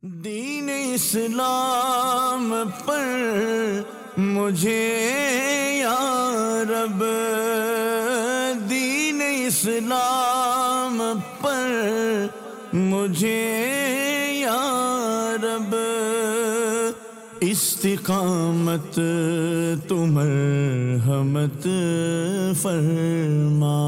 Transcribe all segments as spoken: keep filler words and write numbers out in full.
دین اسلام پر مجھے یا رب، دین اسلام پر مجھے یا رب، استقامت تو مرحمت فرما۔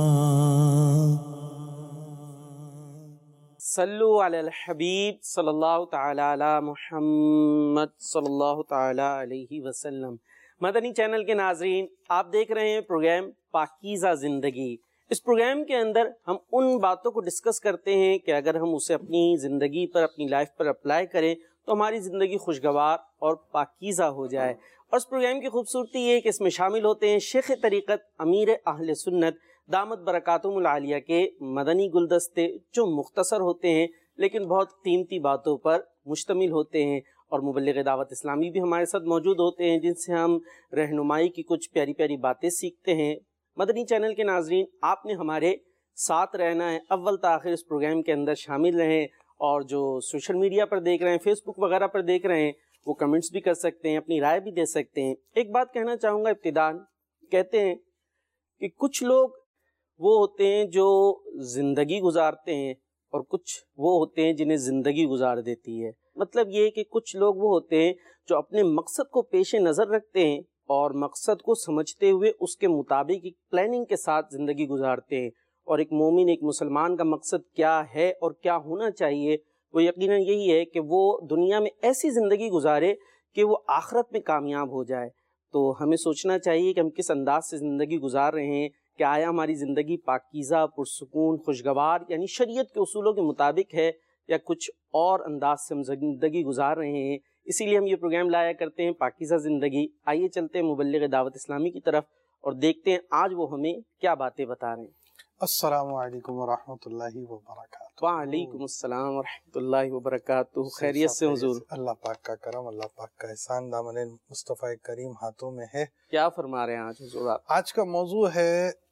صلو علی الحبیب صلی اللہ تعالی علی محمد صلی اللہ تعالی علیہ وسلم۔ مدنی چینل کے ناظرین، آپ دیکھ رہے ہیں پروگرام پاکیزہ زندگی۔ اس پروگرام کے اندر ہم ان باتوں کو ڈسکس کرتے ہیں کہ اگر ہم اسے اپنی زندگی پر، اپنی لائف پر اپلائی کریں تو ہماری زندگی خوشگوار اور پاکیزہ ہو جائے۔ اور اس پروگرام کی خوبصورتی یہ ہے کہ اس میں شامل ہوتے ہیں شیخ طریقت امیر اہل سنت دامت برکاتہم العالیہ کے مدنی گلدستے، جو مختصر ہوتے ہیں لیکن بہت قیمتی باتوں پر مشتمل ہوتے ہیں، اور مبلغ دعوت اسلامی بھی ہمارے ساتھ موجود ہوتے ہیں جن سے ہم رہنمائی کی کچھ پیاری پیاری باتیں سیکھتے ہیں۔ مدنی چینل کے ناظرین، آپ نے ہمارے ساتھ رہنا ہے، اول تاخیر اس پروگرام کے اندر شامل رہیں، اور جو سوشل میڈیا پر دیکھ رہے ہیں، فیس بک وغیرہ پر دیکھ رہے ہیں، وہ کمنٹس بھی کر سکتے ہیں، اپنی رائے بھی دے سکتے ہیں۔ ایک بات کہنا چاہوں گا ابتداً، کہتے ہیں کہ کچھ لوگ وہ ہوتے ہیں جو زندگی گزارتے ہیں اور کچھ وہ ہوتے ہیں جنہیں زندگی گزار دیتی ہے۔ مطلب یہ کہ کچھ لوگ وہ ہوتے ہیں جو اپنے مقصد کو پیش نظر رکھتے ہیں اور مقصد کو سمجھتے ہوئے اس کے مطابق ایک پلاننگ کے ساتھ زندگی گزارتے ہیں، اور ایک مومن، ایک مسلمان کا مقصد کیا ہے اور کیا ہونا چاہیے، وہ یقیناً یہی ہے کہ وہ دنیا میں ایسی زندگی گزارے کہ وہ آخرت میں کامیاب ہو جائے۔ تو ہمیں سوچنا چاہیے کہ ہم کس انداز سے زندگی گزار رہے ہیں، کہ آیا ہماری زندگی پاکیزہ، پرسکون، خوشگوار یعنی شریعت کے اصولوں کے مطابق ہے، یا کچھ اور انداز سے ہم زندگی گزار رہے ہیں۔ اسی لیے ہم یہ پروگرام لایا کرتے ہیں پاکیزہ زندگی۔ آئیے چلتے ہیں مبلغ دعوت اسلامی کی طرف اور دیکھتے ہیں آج وہ ہمیں کیا باتیں بتا رہے ہیں۔ السلام علیکم ورحمۃ اللہ وبرکاتہ۔ وعلیکم السلام ورحمۃ اللہ وبرکاتہ۔ خیریت سے حضور؟ اللہ پاک کا کرم، اللہ پاک کا احسان دامن مصطفیٰ کریم ہاتھوں میں ہے۔ کیا فرما رہے ہیں آج حضور آپ؟ آج کا موضوع ہے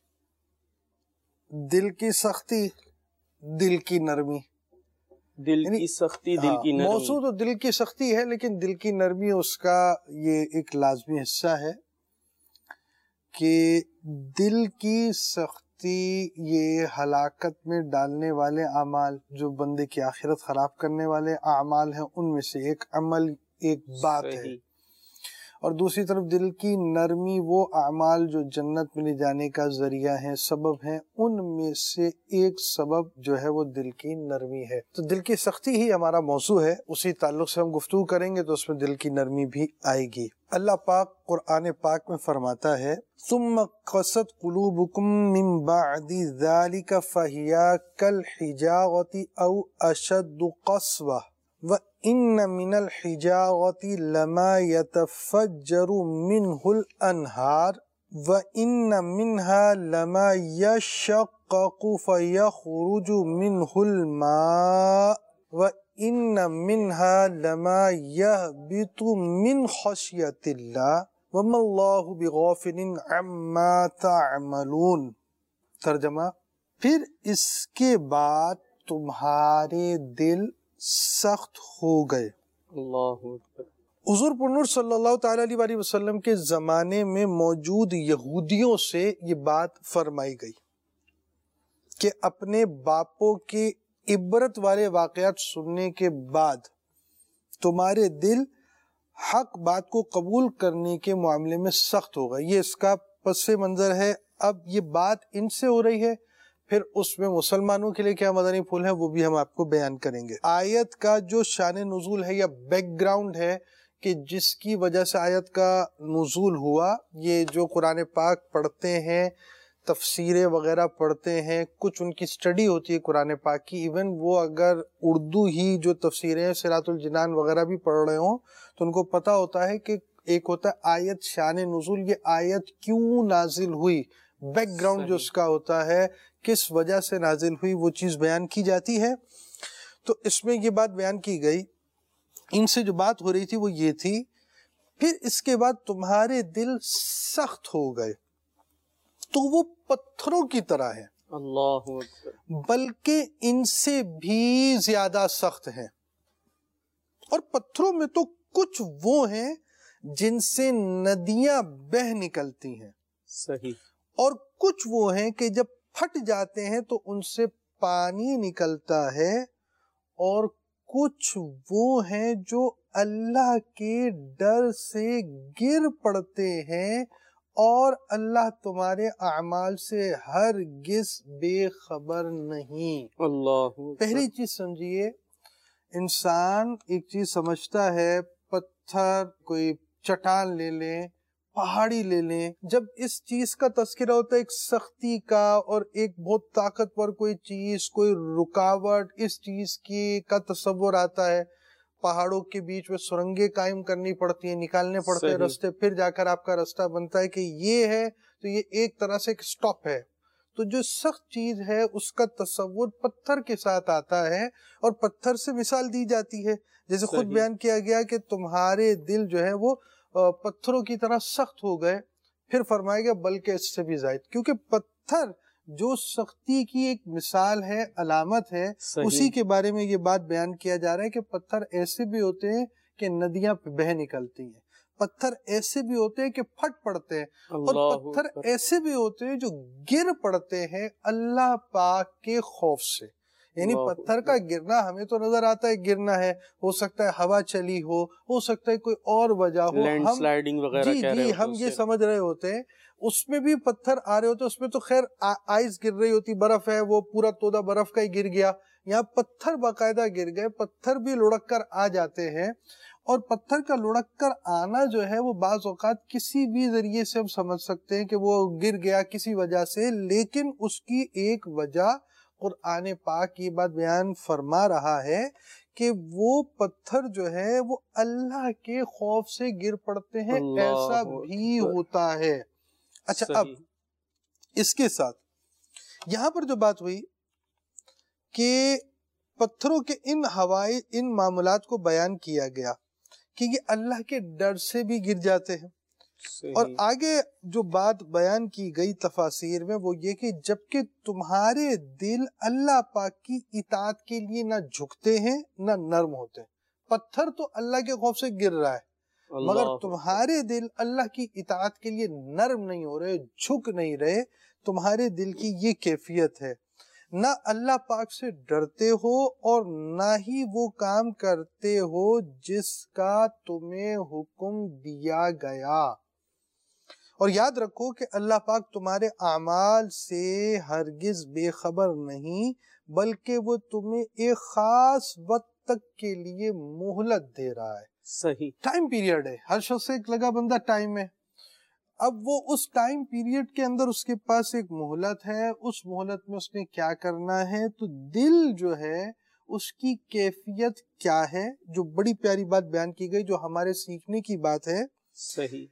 دل کی سختی، دل کی نرمی۔ دل کی سختی، دل کی نرمی۔ موضوع تو دل کی سختی ہے، لیکن دل کی نرمی اس کا یہ ایک لازمی حصہ ہے کہ دل کی سختی یہ ہلاکت میں ڈالنے والے اعمال، جو بندے کی آخرت خراب کرنے والے اعمال ہیں، ان میں سے ایک عمل، ایک بات ہے۔ اور دوسری طرف دل کی نرمی وہ اعمال جو جنت میں لے جانے کا ذریعہ ہیں، سبب ہیں، ان میں سے ایک سبب جو ہے وہ دل کی نرمی ہے۔ تو دل کی سختی ہی ہمارا موضوع ہے، اسی تعلق سے ہم گفتگو کریں گے تو اس میں دل کی نرمی بھی آئے گی۔ اللہ پاک قرآن پاک میں فرماتا ہے ثم قست قلوبکم من بعد ذلك فهي كالحجارة او اشد قسوة وَإِنَّ مِنَ الْحِجَارَةِ لَمَا يَتَفَجَّرُ مِنْهُ الْأَنْهَارُ وَإِنَّ مِنْهَا لَمَا يَشَّقَّقُ فَيَخْرُجُ مِنْهُ الْمَاءُ وَإِنَّ مِنْهَا لَمَا يَهْبِطُ مِنْ خَشْيَةِ اللَّهِ وَمَا اللَّهُ بِغَافِلٍ عَمَّا تَعْمَلُونَ۔ ترجمہ، پھر اس کے بعد تمہارے دل سخت ہو گئے۔ اللہ اکبر۔ حضور پرنور صلی اللہ تعالی علیہ وسلم کے زمانے میں موجود یہودیوں سے یہ بات فرمائی گئی کہ اپنے باپوں کے عبرت والے واقعات سننے کے بعد تمہارے دل حق بات کو قبول کرنے کے معاملے میں سخت ہو گئے۔ یہ اس کا پس منظر ہے۔ اب یہ بات ان سے ہو رہی ہے، پھر اس میں مسلمانوں کے لیے کیا مدنی پھول ہے وہ بھی ہم آپ کو بیان کریں گے۔ آیت کا جو شان نزول ہے یا بیک گراؤنڈ ہے کہ جس کی وجہ سے آیت کا نزول ہوا، یہ جو قرآن پاک پڑھتے ہیں، تفسیریں وغیرہ پڑھتے ہیں، کچھ ان کی سٹڈی ہوتی ہے قرآن پاک کی، ایون وہ اگر اردو ہی جو تفسیریں صراط الجنان وغیرہ بھی پڑھ رہے ہوں تو ان کو پتہ ہوتا ہے کہ ایک ہوتا ہے آیت شان نزول، یہ آیت کیوں نازل ہوئی، بیک گراؤنڈ جو اس کا ہوتا ہے، کس وجہ سے نازل ہوئی، وہ چیز بیان کی جاتی ہے۔ تو اس میں یہ بات بیان کی گئی، ان سے جو بات ہو رہی تھی وہ یہ تھی، پھر اس کے بعد تمہارے دل سخت ہو گئے، تو وہ پتھروں کی طرح ہے، اللہ اکبر، بلکہ ان سے بھی زیادہ سخت ہیں۔ اور پتھروں میں تو کچھ وہ ہیں جن سے ندیاں بہ نکلتی ہیں، صحیح، اور کچھ وہ ہیں کہ جب پھٹ جاتے ہیں تو ان سے پانی نکلتا ہے، اور کچھ وہ ہیں جو اللہ کے ڈر سے گر پڑتے ہیں، اور اللہ تمہارے اعمال سے ہرگز بے خبر نہیں۔ اللہ پہلی چیز سمجھیے، انسان ایک چیز سمجھتا ہے، پتھر کوئی چٹان لے لیں، پہاڑی لے لیں، جب اس چیز کا تذکرہ ہوتا ہے ایک سختی کا اور ایک بہت طاقتور کوئی چیز، کوئی رکاوٹ، اس چیز کی کا تصور آتا ہے۔ پہاڑوں کے بیچ میں سرنگیں قائم کرنی پڑتی ہیں، نکالنے پڑتے ہیں رستے، پھر جا کر آپ کا رستہ بنتا ہے کہ یہ ہے تو یہ ایک طرح سے ایک سٹاپ ہے۔ تو جو سخت چیز ہے اس کا تصور پتھر کے ساتھ آتا ہے، اور پتھر سے مثال دی جاتی ہے، جیسے خود بیان کیا گیا کہ تمہارے دل جو ہے وہ پتھروں کی طرح سخت ہو گئے، پھر فرمایا گیا بلکہ اس سے بھی زائد، کیونکہ پتھر جو سختی کی ایک مثال ہے، علامت ہے، اسی کے بارے میں یہ بات بیان کیا جا رہا ہے کہ پتھر ایسے بھی ہوتے ہیں کہ ندیاں بہ نکلتی ہیں، پتھر ایسے بھی ہوتے ہیں کہ پھٹ پڑتے ہیں، اور پتھر ایسے بھی ہوتے ہیں جو گر پڑتے ہیں اللہ پاک کے خوف سے۔ یعنی پتھر کا گرنا ہمیں تو نظر آتا ہے گرنا ہے، ہو سکتا ہے ہوا چلی ہو، ہو سکتا ہے کوئی اور وجہ ہو، لینڈ سلائیڈنگ وغیرہ جی جی ہم یہ سمجھ رہے ہوتے ہیں، اس میں بھی پتھر آ رہے ہوتے ہیں، اس میں تو خیر آئس گر رہی ہوتی، برف ہے، وہ پورا تودا برف کا ہی گر گیا، یہاں پتھر باقاعدہ گر گئے، پتھر بھی لڑک کر آ جاتے ہیں، اور پتھر کا لڑک کر آنا جو ہے وہ بعض اوقات کسی بھی ذریعے سے ہم سمجھ سکتے ہیں کہ وہ گر گیا کسی وجہ سے، لیکن اس کی ایک وجہ قرآن پاک یہ بات بیان فرما رہا ہے کہ وہ پتھر جو ہے وہ اللہ کے خوف سے گر پڑتے ہیں، ایسا بھی ہوتا ہے۔ اچھا، اب اس کے ساتھ یہاں پر جو بات ہوئی کہ پتھروں کے ان ہوائی ان معاملات کو بیان کیا گیا کہ یہ اللہ کے ڈر سے بھی گر جاتے ہیں، اور آگے جو بات بیان کی گئی تفاسیر میں وہ یہ کہ جبکہ تمہارے دل اللہ پاک کی اطاعت کے لیے نہ جھکتے ہیں نہ نرم ہوتے ہیں، پتھر تو اللہ کے خوف سے گر رہا ہے، مگر تمہارے دل اللہ کی اطاعت کے لیے نرم نہیں ہو رہے، جھک نہیں رہے، تمہارے دل کی یہ کیفیت ہے، نہ اللہ پاک سے ڈرتے ہو اور نہ ہی وہ کام کرتے ہو جس کا تمہیں حکم دیا گیا، اور یاد رکھو کہ اللہ پاک تمہارے اعمال سے ہرگز بے خبر نہیں، بلکہ وہ تمہیں ایک خاص وقت تک کے لیے مہلت دے رہا ہے۔ صحیح، ٹائم پیریڈ ہے، ہر شخص ایک لگا بندہ ٹائم ہے، اب وہ اس ٹائم پیریڈ کے اندر اس کے پاس ایک مہلت ہے، اس مہلت میں اس نے کیا کرنا ہے، تو دل جو ہے اس کی کیفیت کیا ہے، جو بڑی پیاری بات بیان کی گئی جو ہمارے سیکھنے کی بات ہے۔ صحیح،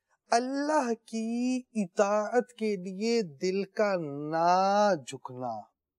اللہ کی اطاعت کے لیے دل کا نہ جھکنا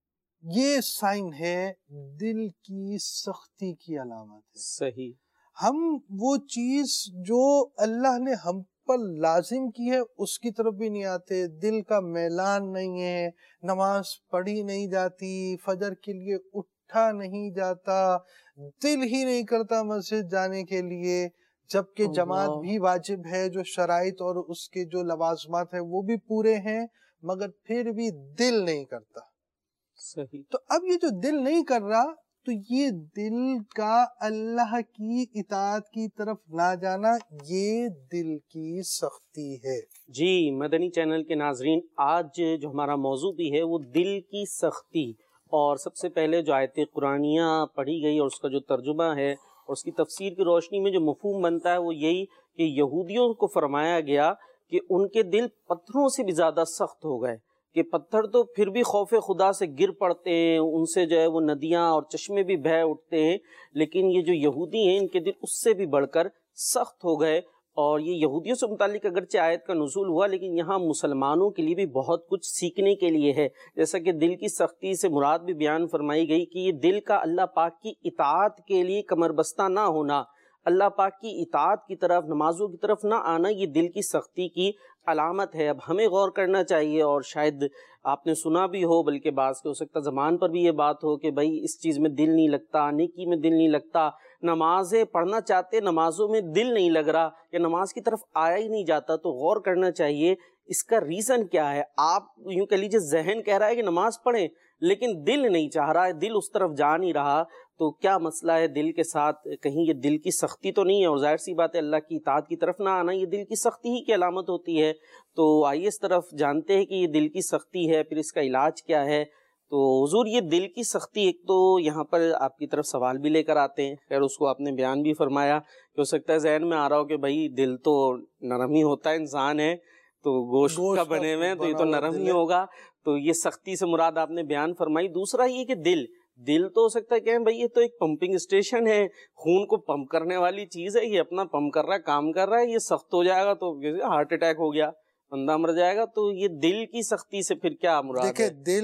یہ سائن ہے دل کی سختی کی علامت ہے۔ صحیح، ہم وہ چیز جو اللہ نے ہم پر لازم کی ہے اس کی طرف بھی نہیں آتے، دل کا میلان نہیں ہے، نماز پڑھی نہیں جاتی، فجر کے لیے اٹھا نہیں جاتا، دل ہی نہیں کرتا مسجد جانے کے لیے، جبکہ جماعت بھی واجب ہے، جو شرائط اور اس کے جو لوازمات ہیں وہ بھی پورے ہیں، مگر پھر بھی دل نہیں کرتا۔ صحیح، تو اب یہ جو دل نہیں کر رہا تو یہ دل کا اللہ کی اطاعت کی طرف نہ جانا، یہ دل کی سختی ہے۔ جی مدنی چینل کے ناظرین، آج جو ہمارا موضوع بھی ہے وہ دل کی سختی، اور سب سے پہلے جو آیت قرآنیہ پڑھی گئی اور اس کا جو ترجمہ ہے اور اس کی تفسیر کی روشنی میں جو مفہوم بنتا ہے وہ یہی کہ یہودیوں کو فرمایا گیا کہ ان کے دل پتھروں سے بھی زیادہ سخت ہو گئے، کہ پتھر تو پھر بھی خوف خدا سے گر پڑتے ہیں، ان سے جو ہے وہ ندیاں اور چشمے بھی بہہ اٹھتے ہیں، لیکن یہ جو یہودی ہیں ان کے دل اس سے بھی بڑھ کر سخت ہو گئے۔ اور یہ یہودیوں سے متعلق اگرچہ آیت کا نزول ہوا، لیکن یہاں مسلمانوں کے لیے بھی بہت کچھ سیکھنے کے لیے ہے، جیسا کہ دل کی سختی سے مراد بھی بیان فرمائی گئی کہ یہ دل کا اللہ پاک کی اطاعت کے لیے کمر بستہ نہ ہونا، اللہ پاک کی اطاعت کی طرف، نمازوں کی طرف نہ آنا، یہ دل کی سختی کی علامت ہے۔ اب ہمیں غور کرنا چاہیے، اور شاید آپ نے سنا بھی ہو، بلکہ بعض کے ہو سکتا زبان پر بھی یہ بات ہو کہ بھائی اس چیز میں دل نہیں لگتا، نیکی میں دل نہیں لگتا، نمازیں پڑھنا چاہتے, نمازوں میں دل نہیں لگ رہا یا نماز کی طرف آیا ہی نہیں جاتا, تو غور کرنا چاہیے اس کا ریزن کیا ہے. آپ یوں کہہ لیجیے ذہن کہہ رہا ہے کہ نماز پڑھیں لیکن دل نہیں چاہ رہا ہے, دل اس طرف جا نہیں رہا, تو کیا مسئلہ ہے دل کے ساتھ؟ کہیں یہ دل کی سختی تو نہیں ہے؟ اور ظاہر سی بات ہے اللہ کی اطاعت کی طرف نہ آنا یہ دل کی سختی ہی کی علامت ہوتی ہے. تو آئیے اس طرف جانتے ہیں کہ یہ دل کی سختی ہے, پھر اس کا علاج کیا ہے. تو حضور یہ دل کی سختی, ایک تو یہاں پر آپ کی طرف سوال بھی لے کر آتے ہیں, خیر اس کو آپ نے بیان بھی فرمایا کہ ہو سکتا ہے ذہن میں آ رہا ہو کہ بھائی دل تو نرم ہی ہوتا ہے, انسان ہے تو گوشت کا بنے ہوئے ہیں تو یہ تو نرم ہی ہوگا, تو یہ سختی سے مراد آپ نے بیان فرمائی. دوسرا یہ کہ دل دل تو ہو سکتا ہے کہ بھائی یہ تو ایک پمپنگ اسٹیشن ہے, خون کو پمپ کرنے والی چیز ہے, یہ اپنا پمپ کر رہا ہے, کام کر رہا ہے, یہ سخت ہو جائے گا تو ہارٹ اٹیک ہو گیا, بندہ مر جائے گا. تو یہ دل کی سختی سے پھر کیا مراد ہے؟ دیکھیں دل,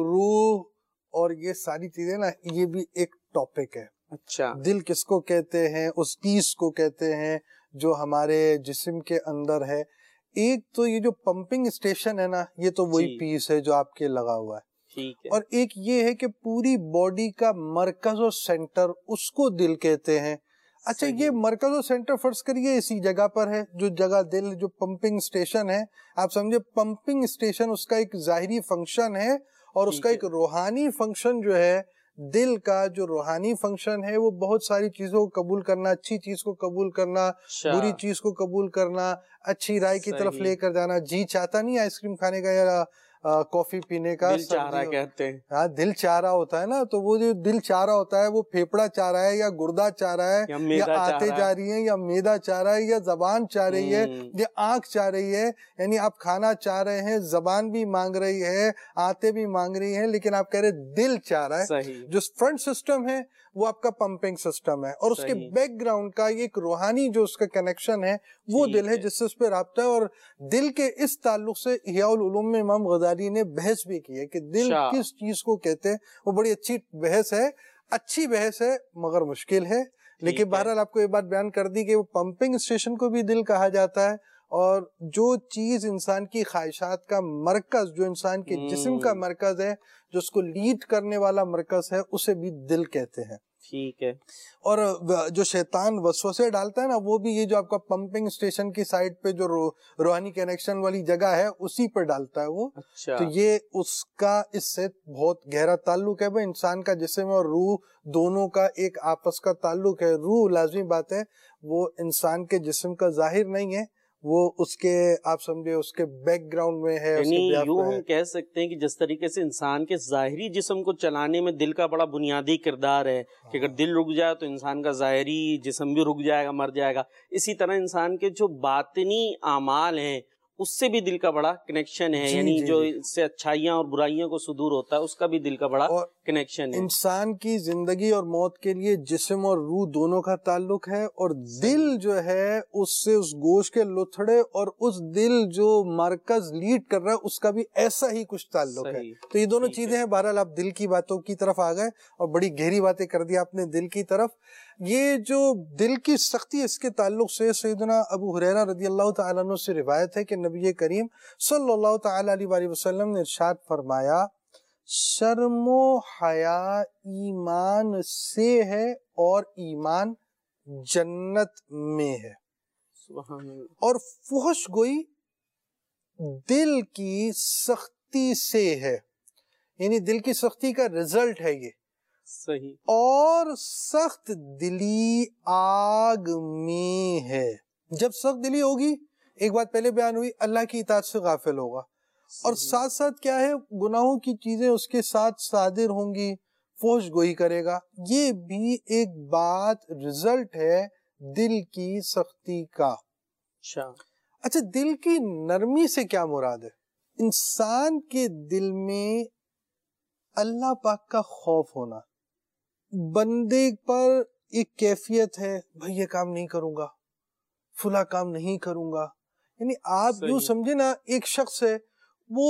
روح اور یہ ساری چیزیں نا یہ بھی ایک ٹاپک ہے. اچھا, دل کس کو کہتے ہیں, اس پیس کو کہتے ہیں جو ہمارے جسم کے اندر ہے. ایک تو یہ جو پمپنگ اسٹیشن ہے نا یہ تو وہی پیس ہے جو آپ کے لگا ہوا ہے, ٹھیک ہے. اور ایک یہ ہے کہ پوری باڈی کا مرکز اور سینٹر اس کو دل کہتے ہیں. اچھا یہ مرکز اور سینٹر فرض کریے اسی جگہ پر ہے, جو جگہ دل جو پمپنگ اسٹیشن ہے, آپ سمجھے پمپنگ اسٹیشن اس کا ایک ظاہری فنکشن ہے, اور اس کا ایک روحانی فنکشن جو ہے دل کا, جو روحانی فنکشن ہے وہ بہت ساری چیزوں کو قبول کرنا, اچھی چیز کو قبول کرنا, بری چیز کو قبول کرنا, اچھی رائے کی طرف لے کر جانا. جی چاہتا نہیں آئس کریم کھانے کا یا کافی پینے کا, دل چاہ رہا کہتے ہیں. ہاں دل چاہ رہا ہوتا ہے نا, تو وہ جو دل چاہ رہا ہوتا ہے وہ پھیپڑا چاہ رہا ہے یا گردہ چاہ رہا ہے یا آتے جا رہی ہیں, یا میدا چاہ رہا ہے, یا زبان چاہ رہی ہے, یا آنکھ چاہ رہی ہے. یعنی آپ کھانا چاہ رہے ہیں, زبان بھی مانگ رہی ہے, آتے بھی مانگ رہی ہیں, لیکن آپ کہہ رہے دل چاہ رہا ہے. جو فرنٹ سسٹم ہے وہ آپ کا پمپنگ سسٹم ہے, اور اس کے بیک گراؤنڈ کا ایک روحانی جو اس کا کنیکشن ہے وہ دل ہے جس سے اس پہ رابطہ ہے. اور دل کے اس تعلق سے احیاء العلوم میں امام غزالی نے بحث بھی کی ہے کہ دل کس چیز کو کہتے ہیں. وہ بڑی اچھی بحث ہے, اچھی بحث ہے مگر مشکل ہے, لیکن بہرحال آپ کو یہ بات بیان کر دی کہ وہ پمپنگ اسٹیشن کو بھی دل کہا جاتا ہے, اور جو چیز انسان کی خواہشات کا مرکز, جو انسان کے جسم کا مرکز ہے, جو اس کو لیڈ کرنے والا مرکز ہے, اسے بھی دل کہتے ہیں. ٹھیک ہے. اور جو شیطان وسوسے ڈالتا ہے نا وہ بھی یہ جو آپ کا پمپنگ اسٹیشن کی سائڈ پہ جو روحانی کنیکشن والی جگہ ہے اسی پہ ڈالتا ہے وہ. اچھا. تو یہ اس کا اس سے بہت گہرا تعلق ہے بھائی, انسان کا جسم اور روح دونوں کا ایک آپس کا تعلق ہے. روح لازمی بات ہے وہ انسان کے جسم کا ظاہر نہیں ہے, وہ اس کے آپ سمجھے اس کے بیک گراؤنڈ میں ہے. یعنی یوں ہم کہہ سکتے ہیں کہ جس طریقے سے انسان کے ظاہری جسم کو چلانے میں دل کا بڑا بنیادی کردار ہے کہ اگر دل رک جائے تو انسان کا ظاہری جسم بھی رک جائے گا, مر جائے گا. اسی طرح انسان کے جو باطنی اعمال ہیں اس سے بھی دل کا بڑا کنیکشن ہے, یعنی جو اس سے اچھائیاں اور برائیوں کو صدور ہوتا ہے اس کا بھی دل کا بڑا کنیکشن ہے. انسان کی زندگی اور موت کے لیے جسم اور روح دونوں کا تعلق ہے, اور دل جو ہے اس سے اس گوشت کے لتھڑے اور اس دل جو مرکز لیڈ کر رہا ہے اس کا بھی ایسا ہی کچھ تعلق ہے. تو یہ دونوں چیزیں ہیں. بہرحال آپ دل کی باتوں کی طرف آ گئے اور بڑی گہری باتیں کر دی آپ نے دل کی طرف. یہ جو دل کی سختی اس کے تعلق سے سیدنا ابو ہریرہ رضی اللہ تعالیٰ عنہ سے روایت ہے کہ نبی کریم صلی اللہ تعالیٰ علیہ وسلم نے ارشاد فرمایا, شرم و حیا ایمان سے ہے اور ایمان جنت میں ہے, اور فحش گوئی دل کی سختی سے ہے, یعنی دل کی سختی کا رزلٹ ہے یہ. صحیح. اور سخت دلی آگ میں ہے. جب سخت دلی ہوگی, ایک بات پہلے بیان ہوئی, اللہ کی اطاعت سے غافل ہوگا, اور ساتھ ساتھ کیا ہے گناہوں کی چیزیں اس کے ساتھ صادر ہوں گی, فحش گوئی کرے گا. یہ بھی ایک بات رزلٹ ہے دل کی سختی کا. اچھا اچھا دل کی نرمی سے کیا مراد ہے؟ انسان کے دل میں اللہ پاک کا خوف ہونا. بندے پر ایک کیفیت ہے, بھائی یہ کام نہیں کروں گا, فلاں کام نہیں کروں گا. یعنی آپ یوں سمجھے نا, ایک شخص ہے وہ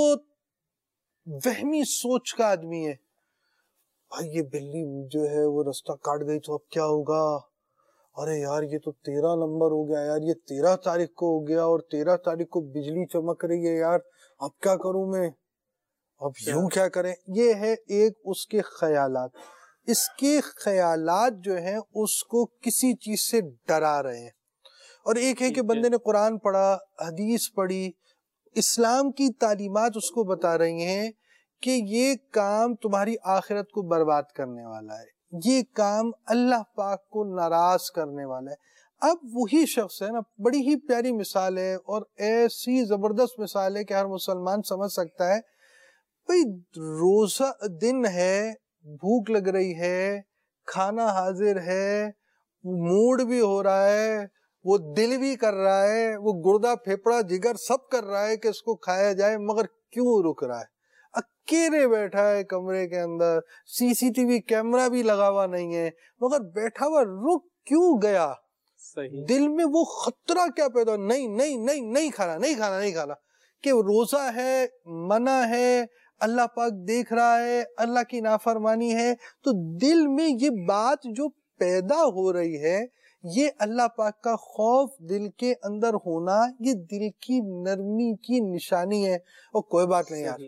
وہمی سوچ کا آدمی ہے, بھائی یہ بلی جو ہے وہ رستہ کاٹ گئی تو اب کیا ہوگا, ارے یار یہ تو تیرہ نمبر ہو گیا یار, یہ تیرہ تاریخ کو ہو گیا اور تیرہ تاریخ کو بجلی چمک رہی ہے یار, اب کیا کروں میں, اب یوں کیا کریں. یہ ہے ایک اس کے خیالات. اس کے خیالات جو ہیں اس کو کسی چیز سے ڈرا رہے ہیں. اور ایک ہے کہ بندے نے قرآن پڑھا، حدیث پڑھی، اسلام کی تعلیمات اس کو بتا رہی ہیں کہ یہ کام تمہاری آخرت کو برباد کرنے والا ہے، یہ کام اللہ پاک کو ناراض کرنے والا ہے. اب وہی شخص ہے نا، بڑی ہی پیاری مثال ہے اور ایسی زبردست مثال ہے کہ ہر مسلمان سمجھ سکتا ہے. بھئی روزہ دن ہے، بھوک لگ رہی ہے، کھانا حاضر ہے، موڈ بھی ہو رہا ہے، وہ دل بھی کر رہا ہے، وہ گردہ پھیپڑا جگر سب کر رہا ہے کہ اس کو کھایا جائے، مگر کیوں رک رہا ہے؟ اکیلے بیٹھا ہے کمرے کے اندر، سی سی ٹی وی کیمرہ بھی لگا ہوا نہیں ہے، مگر بیٹھا ہوا رک کیوں گیا؟ صحیح. دل میں وہ خطرہ کیا پیدا، نہیں نہیں نہیں نہیں کھانا نہیں کھانا نہیں کھانا، کہ روزہ ہے، منع ہے، اللہ پاک دیکھ رہا ہے، اللہ کی نافرمانی ہے. تو دل میں یہ بات جو پیدا ہو رہی ہے، یہ اللہ پاک کا خوف دل کے اندر ہونا، یہ دل کی نرمی کی نشانی ہے. اور کوئی بات نہیں یار،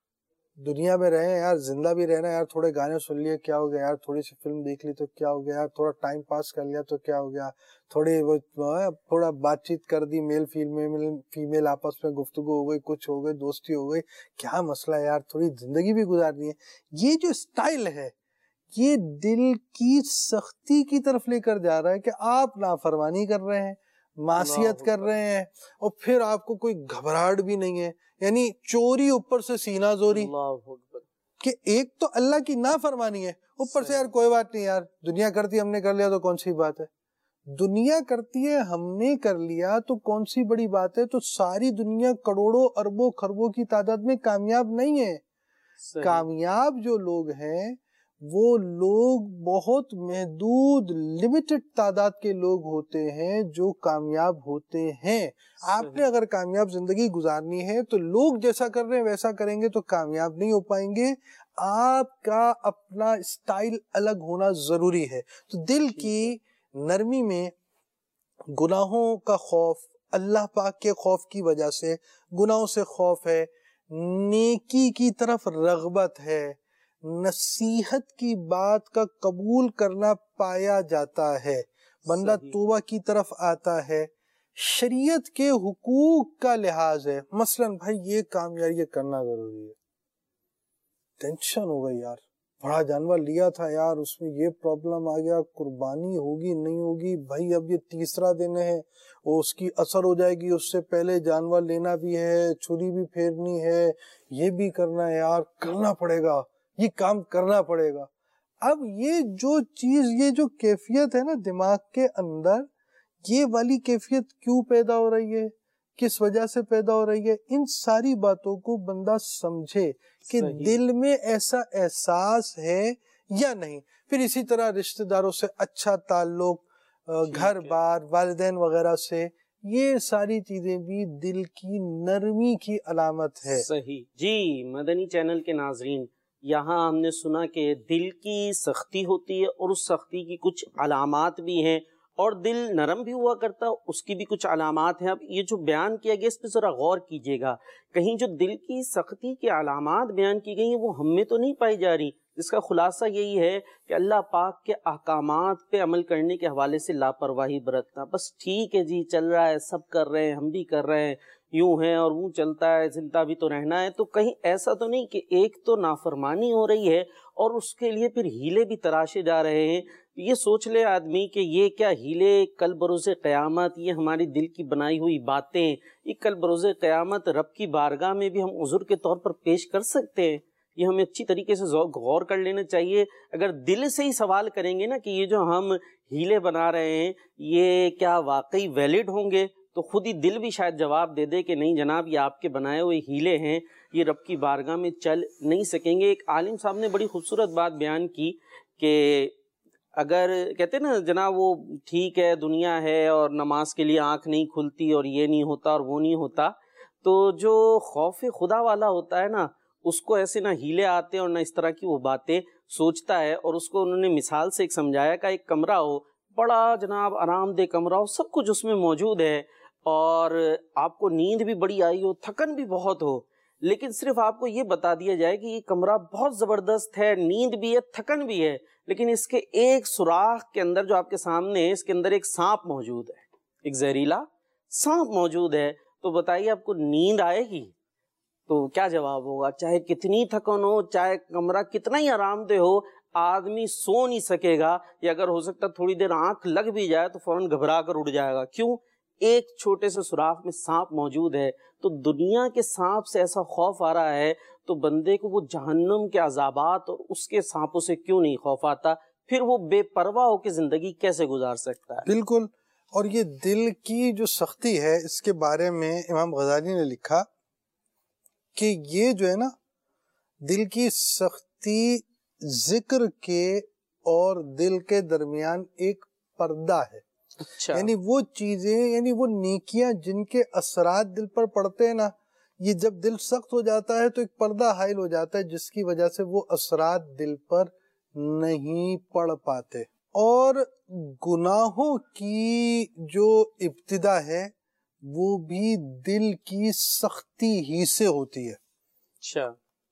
دنیا میں رہے یار، زندہ بھی رہنا یار، تھوڑے گانے سن لیے کیا ہو گیا یار، تھوڑی سی فلم دیکھ لی تو کیا ہو گیا یار، تھوڑا ٹائم پاس کر لیا تو کیا ہو گیا، تھوڑی تھوڑا بات چیت کر دی، میل فیمیل فیمیل آپس میں گفتگو ہو گئی، کچھ ہو گئی، دوستی ہو گئی، کیا مسئلہ ہے یار، تھوڑی زندگی بھی گزارنی ہے. یہ جو اسٹائل ہے یہ دل کی سختی کی طرف لے کر جا رہا ہے کہ آپ نافرمانی کر رہے ہیں، معصیت کر رہے ہیں، اور پھر آپ کو کوئی گھبراہٹ بھی نہیں ہے. یعنی چوری اوپر سے سینہ زوری، کہ ایک تو اللہ کی نافرمانی ہے، اوپر سے یار کوئی بات نہیں یار، دنیا کرتی ہم نے کر لیا تو کون سی بات ہے، دنیا کرتی ہے ہم نے کر لیا تو کون سی بڑی بات ہے. تو ساری دنیا کروڑوں اربوں خربوں کی تعداد میں کامیاب نہیں ہے. کامیاب جو لوگ ہیں وہ لوگ بہت محدود لمیٹڈ تعداد کے لوگ ہوتے ہیں جو کامیاب ہوتے ہیں. آپ نے اگر کامیاب زندگی گزارنی ہے تو لوگ جیسا کر رہے ہیں ویسا کریں گے تو کامیاب نہیں ہو پائیں گے. آپ کا اپنا اسٹائل الگ ہونا ضروری ہے. تو دل کی نرمی میں گناہوں کا خوف، اللہ پاک کے خوف کی وجہ سے گناہوں سے خوف ہے، نیکی کی طرف رغبت ہے، نصیحت کی بات کا قبول کرنا پایا جاتا ہے، بندہ توبہ کی طرف آتا ہے، شریعت کے حقوق کا لحاظ ہے. مثلا بھائی یہ کام یار یہ کرنا ضروری ہے، ٹینشن ہو گئی یار، بڑا جانور لیا تھا یار، اس میں یہ پرابلم آ گیا، قربانی ہوگی نہیں ہوگی، بھائی اب یہ تیسرا دن ہے، وہ اس کی اثر ہو جائے گی، اس سے پہلے جانور لینا بھی ہے، چھری بھی پھیرنی ہے، یہ بھی کرنا ہے یار، کرنا پڑے گا، یہ کام کرنا پڑے گا. اب یہ جو چیز، یہ جو کیفیت ہے نا دماغ کے اندر، یہ والی کیفیت کیوں پیدا ہو رہی ہے، کس وجہ سے پیدا ہو رہی ہے، ان ساری باتوں کو بندہ سمجھے کہ دل میں ایسا احساس ہے یا نہیں. پھر اسی طرح رشتہ داروں سے اچھا تعلق، گھر بار، والدین وغیرہ سے، یہ ساری چیزیں بھی دل کی نرمی کی علامت ہے. صحیح. جی مدنی چینل کے ناظرین، یہاں ہم نے سنا کہ دل کی سختی ہوتی ہے اور اس سختی کی کچھ علامات بھی ہیں، اور دل نرم بھی ہوا کرتا ہے، اس کی بھی کچھ علامات ہیں. اب یہ جو بیان کیا گیا اس پہ ذرا غور کیجئے گا، کہیں جو دل کی سختی کی علامات بیان کی گئی ہیں وہ ہم میں تو نہیں پائی جا رہی. اس کا خلاصہ یہی ہے کہ اللہ پاک کے احکامات پہ عمل کرنے کے حوالے سے لاپرواہی برتنا. بس ٹھیک ہے جی، چل رہا ہے، سب کر رہے ہیں، ہم بھی کر رہے ہیں، یوں ہے اور وہ چلتا ہے، زندہ بھی تو رہنا ہے. تو کہیں ایسا تو نہیں کہ ایک تو نافرمانی ہو رہی ہے اور اس کے لیے پھر ہیلے بھی تراشے جا رہے ہیں. یہ سوچ لے آدمی کہ یہ کیا ہیلے کل بروز قیامت، یہ ہماری دل کی بنائی ہوئی باتیں، یہ کل بروز قیامت رب کی بارگاہ میں بھی ہم عذر کے طور پر پیش کر سکتے ہیں. یہ ہمیں اچھی طریقے سے غور کر لینا چاہیے. اگر دل سے ہی سوال کریں گے نا کہ یہ جو ہم ہیلے بنا رہے ہیں یہ کیا واقعی ویلڈ ہوں گے، تو خود ہی دل بھی شاید جواب دے دے کہ نہیں جناب، یہ آپ کے بنائے ہوئے ہیلے ہیں، یہ رب کی بارگاہ میں چل نہیں سکیں گے. ایک عالم صاحب نے بڑی خوبصورت بات بیان کی کہ اگر کہتے ہیں نا جناب وہ ٹھیک ہے دنیا ہے اور نماز کے لیے آنکھ نہیں کھلتی اور یہ نہیں ہوتا اور وہ نہیں ہوتا، تو جو خوف خدا والا ہوتا ہے نا اس کو ایسے نہ ہیلے آتے اور نہ اس طرح کی وہ باتیں سوچتا ہے. اور اس کو انہوں نے مثال سے ایک سمجھایا کہ ایک کمرہ ہو، بڑا جناب آرام دہ کمرہ ہو، سب کچھ اس میں موجود ہے اور آپ کو نیند بھی بڑی آئی ہو، تھکن بھی بہت ہو، لیکن صرف آپ کو یہ بتا دیا جائے کہ یہ کمرہ بہت زبردست ہے، نیند بھی ہے، تھکن بھی ہے، لیکن اس کے ایک سوراخ کے اندر جو آپ کے سامنے ہے، اس کے اندر ایک سانپ موجود ہے، ایک زہریلا سانپ موجود ہے، تو بتائیے آپ کو نیند آئے گی؟ تو کیا جواب ہوگا؟ چاہے کتنی تھکن ہو، چاہے کمرہ کتنا ہی آرام دہ ہو، آدمی سو نہیں سکے گا، یا اگر ہو سکتا تھوڑی دیر آنکھ لگ بھی جائے تو فوراً گھبرا کر اٹھ جائے گا. کیوں؟ ایک چھوٹے سے سوراخ میں سانپ موجود ہے. تو دنیا کے سانپ سے ایسا خوف آ رہا ہے تو بندے کو وہ جہنم کے عذابات اور اس کے سانپوں سے کیوں نہیں خوف آتا؟ پھر وہ بے پرواہ ہو کے زندگی کیسے گزار سکتا ہے؟ بالکل. اور یہ دل کی جو سختی ہے، اس کے بارے میں امام غزالی نے لکھا کہ یہ جو ہے نا، دل کی سختی ذکر کے اور دل کے درمیان ایک پردہ ہے. اچھا. یعنی وہ چیزیں، یعنی وہ نیکیاں جن کے اثرات دل پر پڑتے ہیں نا، یہ جب دل سخت ہو جاتا ہے تو ایک پردہ حائل ہو جاتا ہے جس کی وجہ سے وہ اثرات دل پر نہیں پڑ پاتے. اور گناہوں کی جو ابتدا ہے وہ بھی دل کی سختی ہی سے ہوتی ہے. اچھا.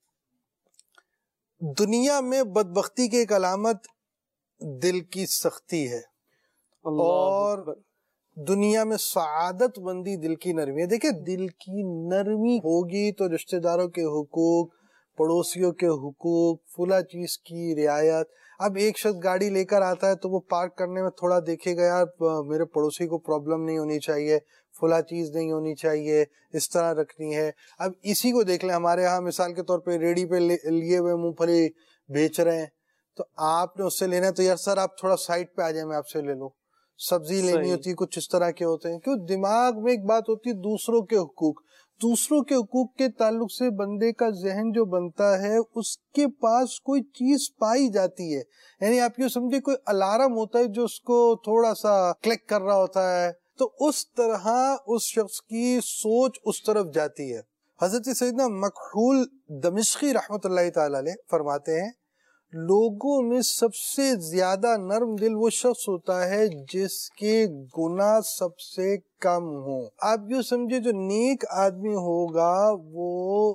دنیا میں بدبختی کی ایک علامت دل کی سختی ہے، اور دنیا میں سعادت مندی دل کی نرمی ہے. دیکھیں، دل کی نرمی ہوگی تو رشتہ داروں کے حقوق، پڑوسیوں کے حقوق، فلاں چیز کی رعایت. اب ایک شخص گاڑی لے کر آتا ہے تو وہ پارک کرنے میں تھوڑا دیکھے گا، یار میرے پڑوسی کو پرابلم نہیں ہونی چاہیے، فلاں چیز نہیں ہونی چاہیے، اس طرح رکھنی ہے. اب اسی کو دیکھ لیں، ہمارے ہاں مثال کے طور پہ ریڑھی پہ لیے ہوئے مونگ پھلی بیچ رہے ہیں، تو آپ نے اس سے لینا ہے تو یار سر آپ تھوڑا سائڈ پہ آ جائیں، میں آپ سے لے لوں. سبزی لینی ہوتی ہے، کچھ اس طرح کے ہوتے ہیں. کیوں؟ دماغ میں ایک بات ہوتی ہے دوسروں کے حقوق. دوسروں کے حقوق کے تعلق سے بندے کا ذہن جو بنتا ہے، اس کے پاس کوئی چیز پائی جاتی ہے. یعنی آپ یہ سمجھے کوئی الارم ہوتا ہے جو اس کو تھوڑا سا کلک کر رہا ہوتا ہے، تو اس طرح اس شخص کی سوچ اس طرف جاتی ہے. حضرت سیدنا مکحول دمشقی رحمت اللہ تعالی علیہ فرماتے ہیں، لوگوں میں سب سے زیادہ نرم دل وہ شخص ہوتا ہے جس کے گناہ سب سے کم ہوں. آپ یوں سمجھے جو نیک آدمی ہوگا وہ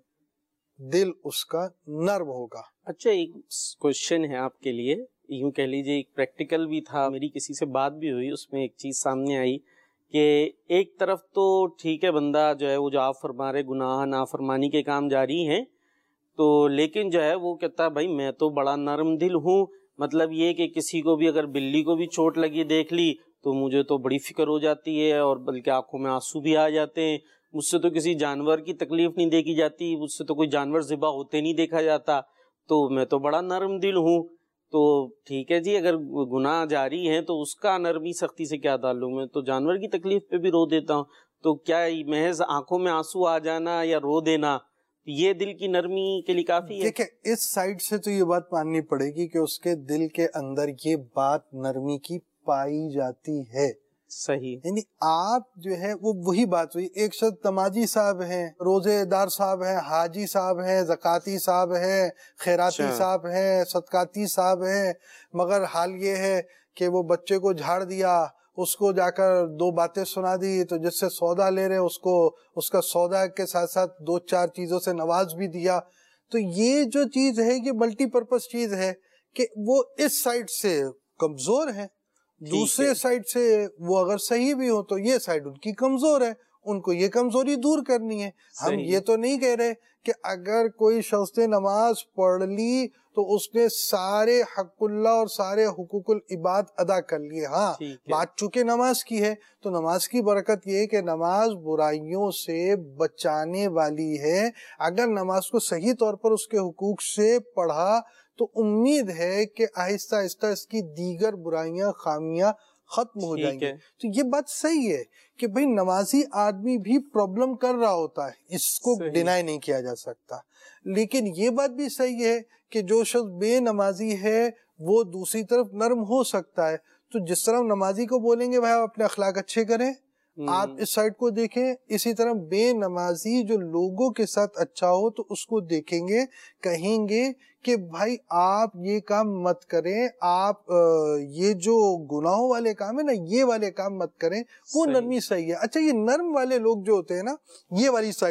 دل اس کا نرم ہوگا. اچھا، ایک کوشچن ہے آپ کے لیے، یوں کہہ لیجیے ایک پریکٹیکل بھی تھا. میری کسی سے بات بھی ہوئی، اس میں ایک چیز سامنے آئی کہ ایک طرف تو ٹھیک ہے، بندہ جو ہے وہ جو آپ فرما رہے گناہ نافرمانی کے کام جاری ہیں، تو لیکن جو ہے وہ کہتا ہے بھائی میں تو بڑا نرم دل ہوں. مطلب یہ کہ کسی کو بھی اگر بلی کو بھی چوٹ لگی دیکھ لی تو مجھے تو بڑی فکر ہو جاتی ہے، اور بلکہ آنکھوں میں آنسو بھی آ جاتے ہیں. مجھ سے تو کسی جانور کی تکلیف نہیں دیکھی جاتی، مجھ سے تو کوئی جانور ذبح ہوتے نہیں دیکھا جاتا، تو میں تو بڑا نرم دل ہوں. تو ٹھیک ہے جی، اگر گناہ جاری ہیں تو اس کا نرمی سختی سے کیا تعلق؟ میں تو جانور کی تکلیف پہ بھی رو دیتا ہوں. تو کیا محض آنکھوں میں آنسو آ جانا یا رو دینا یہ دل کی نرمی کے لیے کافی ہے؟ دیکھیں، اس سائڈ سے تو یہ بات ماننی پڑے گی کہ اس کے دل کے اندر یہ بات نرمی کی پائی جاتی ہے. صحیح. یعنی آپ جو ہے وہ وہی بات ہوئی، ایک شخص نمازی صاحب ہیں، روزے دار صاحب ہیں، حاجی صاحب ہیں، زکاتی صاحب ہیں، خیراتی صاحب ہیں، صدقاتی صاحب ہیں، مگر حال یہ ہے کہ وہ بچے کو جھاڑ دیا، اس کو جا کر دو باتیں سنا دی، تو جس سے سودا لے رہے اس کو اس کا سودا کے ساتھ ساتھ دو چار چیزوں سے نواز بھی دیا. تو یہ جو چیز ہے یہ ملٹی پرپز چیز ہے کہ وہ اس سائڈ سے کمزور ہے، دوسرے سائڈ سے وہ اگر صحیح بھی ہو تو یہ سائڈ ان کی کمزور ہے، ان کو یہ کمزوری دور کرنی ہے. ہم یہ تو نہیں کہہ رہے کہ اگر کوئی شخص نے نماز پڑھ لی تو اس نے سارے حق اللہ اور سارے حقوق العباد ادا کر لیے. ہاں، بات چونکہ نماز کی ہے تو نماز کی برکت یہ ہے کہ نماز برائیوں سے بچانے والی ہے. اگر نماز کو صحیح طور پر اس کے حقوق سے پڑھا تو امید ہے کہ آہستہ آہستہ اس کی دیگر برائیاں خامیاں ختم ہو جائیں گے. تو یہ بات صحیح ہے کہ بھئی نمازی آدمی بھی پرابلم کر رہا ہوتا ہے، اس کو ڈینائی نہیں کیا جا سکتا. لیکن یہ بات بھی صحیح ہے کہ جو شخص بے نمازی ہے وہ دوسری طرف نرم ہو سکتا ہے. تو جس طرح نمازی کو بولیں گے بھائی آپ اپنے اخلاق اچھے کریں، آپ اس سائڈ کو دیکھیں، اسی طرح بے نمازی جو لوگوں کے ساتھ اچھا ہو تو اس کو دیکھیں گے، کہیں گے کہ بھائی آپ یہ کام مت کریں، آپ یہ جو گناہوں والے کام ہیں نا یہ والے کام مت کریں. وہ نرمی صحیح ہے. اچھا، یہ نرم والے لوگ جو ہوتے ہیں نا، یہ والی سائڈ